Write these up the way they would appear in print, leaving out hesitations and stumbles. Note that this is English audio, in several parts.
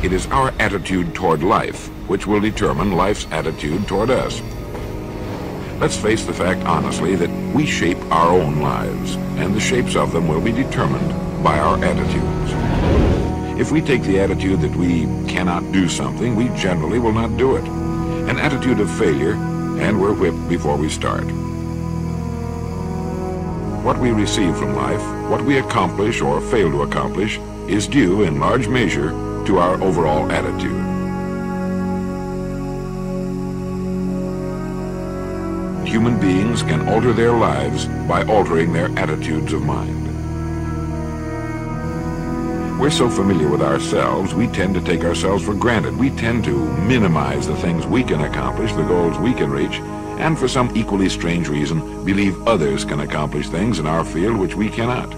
It is our attitude toward life which will determine life's attitude toward us. Let's face the fact honestly that we shape our own lives, and the shapes of them will be determined by our attitudes. If we take the attitude that we cannot do something, we generally will not do it. An attitude of failure, and we're whipped before we start. What we receive from life, what we accomplish or fail to accomplish, is due in large measure to our overall attitude. Human beings can alter their lives by altering their attitudes of mind. We're so familiar with ourselves, we tend to take ourselves for granted. We tend to minimize the things we can accomplish, the goals we can reach, and for some equally strange reason, believe others can accomplish things in our field which we cannot.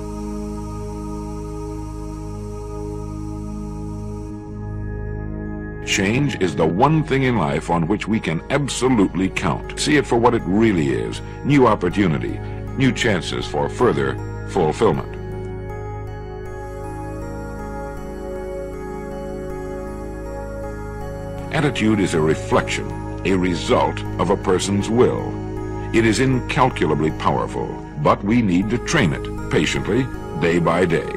Change is the one thing in life on which we can absolutely count. See it for what it really is: new opportunity, new chances for further fulfillment. Attitude is a reflection, a result of a person's will. It is incalculably powerful, but we need to train it patiently, day by day.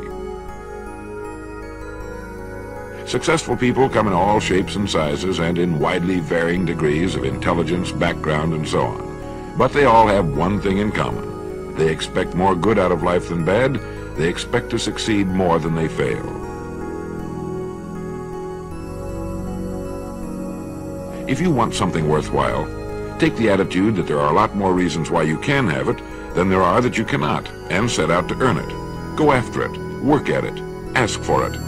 Successful people come in all shapes and sizes and in widely varying degrees of intelligence, background, and so on. But they all have one thing in common. They expect more good out of life than bad. They expect to succeed more than they fail. If you want something worthwhile, take the attitude that there are a lot more reasons why you can have it than there are that you cannot, and set out to earn it. Go after it, work at it, ask for it.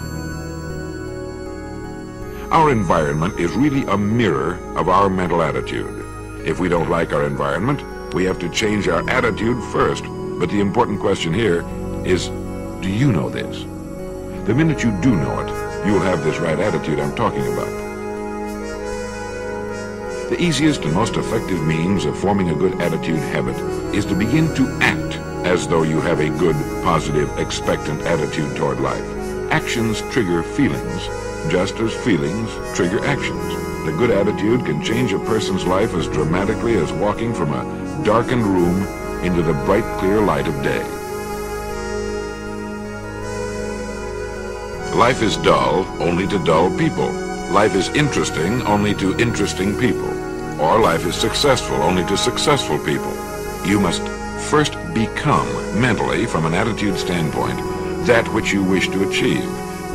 Our environment is really a mirror of our mental attitude. If we don't like our environment, we have to change our attitude first. But the important question here is, do you know this? The minute you do know it, you'll have this right attitude I'm talking about. The easiest and most effective means of forming a good attitude habit is to begin to act as though you have a good, positive, expectant attitude toward life. Actions trigger feelings, just as feelings trigger actions. The good attitude can change a person's life as dramatically as walking from a darkened room into the bright, clear light of day. Life is dull only to dull people. Life is interesting only to interesting people. Or life is successful only to successful people. You must first become, mentally, from an attitude standpoint, that which you wish to achieve.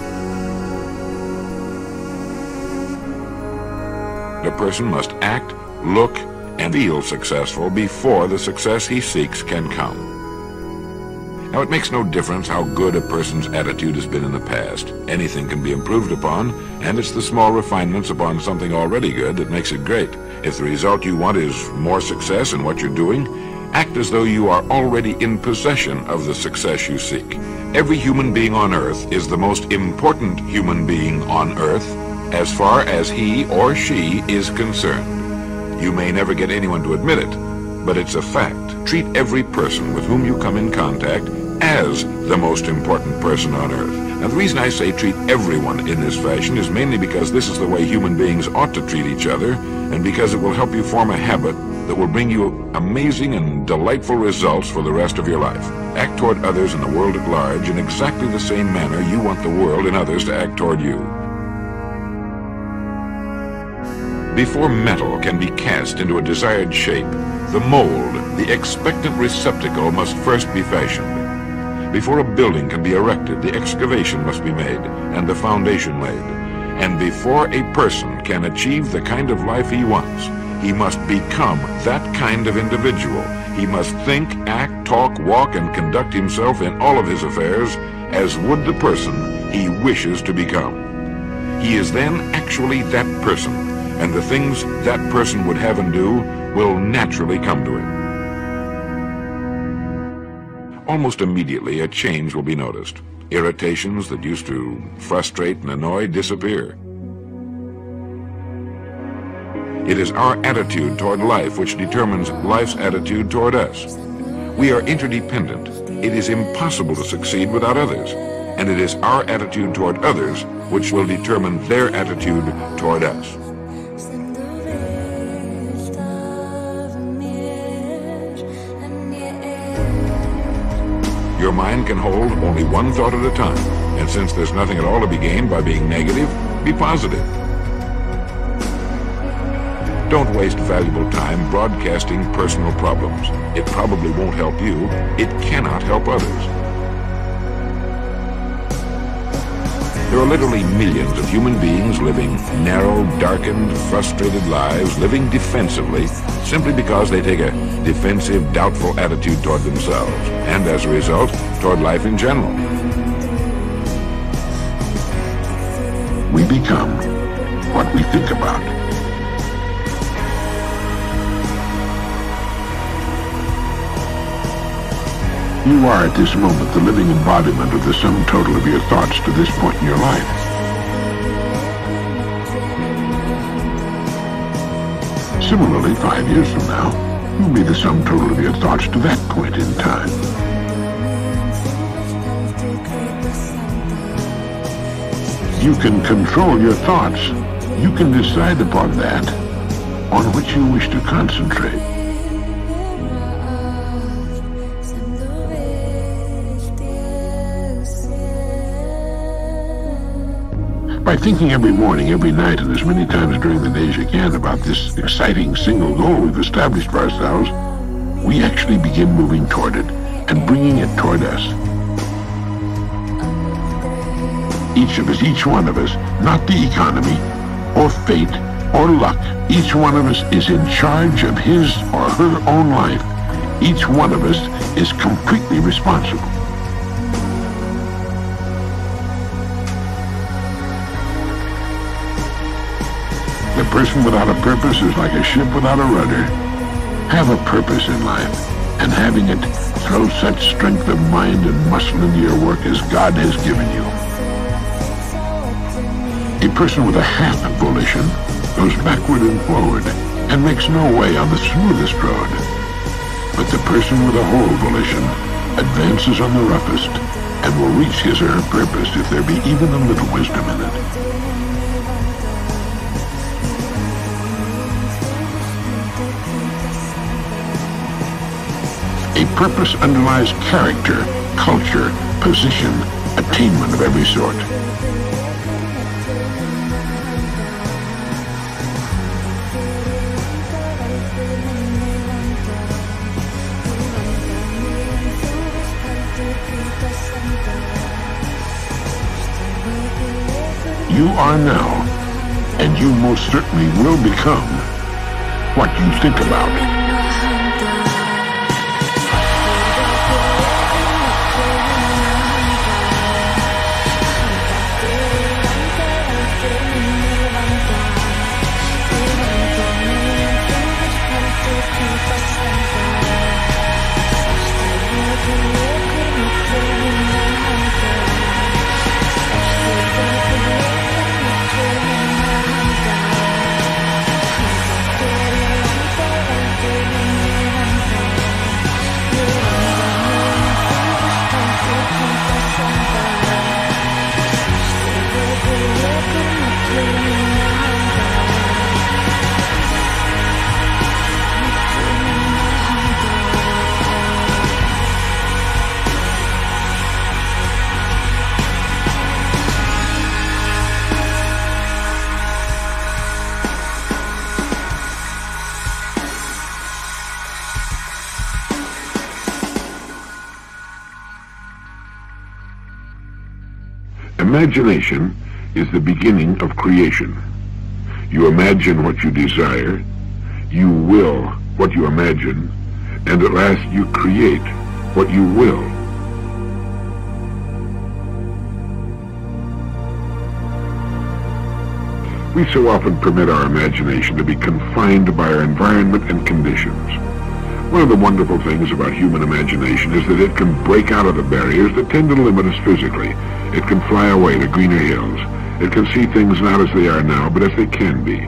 The person must act, look, and feel successful before the success he seeks can come. Now, it makes no difference how good a person's attitude has been in the past. Anything can be improved upon, and it's the small refinements upon something already good that makes it great. If the result you want is more success in what you're doing, act as though you are already in possession of the success you seek. Every human being on earth is the most important human being on earth as far as he or she is concerned. You may never get anyone to admit it, but it's a fact. Treat every person with whom you come in contact as the most important person on earth. Now, the reason I say treat everyone in this fashion is mainly because this is the way human beings ought to treat each other, and because it will help you form a habit that will bring you amazing and delightful results for the rest of your life. Act toward others and the world at large in exactly the same manner you want the world and others to act toward you. Before metal can be cast into a desired shape, the mold, the expectant receptacle, must first be fashioned. Before a building can be erected, the excavation must be made and the foundation laid. And before a person can achieve the kind of life he wants, he must become that kind of individual. He must think, act, talk, walk, and conduct himself in all of his affairs as would the person he wishes to become. He is then actually that person, and the things that person would have and do will naturally come to him. Almost immediately, a change will be noticed. Irritations that used to frustrate and annoy disappear. It is our attitude toward life which determines life's attitude toward us. We are interdependent. It is impossible to succeed without others. And it is our attitude toward others which will determine their attitude toward us. Your mind can hold only one thought at a time, and since there's nothing at all to be gained by being negative, be positive. Don't waste valuable time broadcasting personal problems. It probably won't help you. It cannot help others. There are literally millions of human beings living narrow, darkened, frustrated lives, living defensively, simply because they take a defensive, doubtful attitude toward themselves, and as a result, toward life in general. We become what we think about. You are at this moment the living embodiment of the sum total of your thoughts to this point in your life. Similarly, 5 years from now, you'll be the sum total of your thoughts to that point in time. You can control your thoughts. You can decide upon that on which you wish to concentrate. By thinking every morning, every night, and as many times during the day as you can about this exciting single goal we've established for ourselves, we actually begin moving toward it and bringing it toward us. Each of us, each one of us, not the economy, or fate, or luck, each one of us is in charge of his or her own life. Each one of us is completely responsible. The person without a purpose is like a ship without a rudder. Have a purpose in life, and having it, throw such strength of mind and muscle into your work as God has given you. A person with a half volition goes backward and forward and makes no way on the smoothest road. But the person with a whole volition advances on the roughest and will reach his or her purpose if there be even a little wisdom in it. A purpose underlies character, culture, position, attainment of every sort. You are now, and you most certainly will become what you think about. Imagination is the beginning of creation. You imagine what you desire, you will what you imagine, and at last you create what you will. We so often permit our imagination to be confined by our environment and conditions. One of the wonderful things about human imagination is that it can break out of the barriers that tend to limit us physically. It can fly away to greener hills. It can see things not as they are now, but as they can be.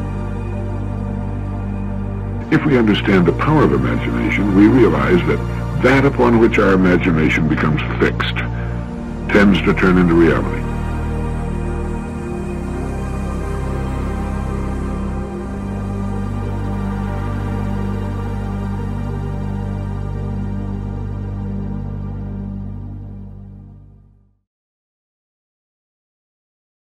If we understand the power of imagination, we realize that that upon which our imagination becomes fixed tends to turn into reality.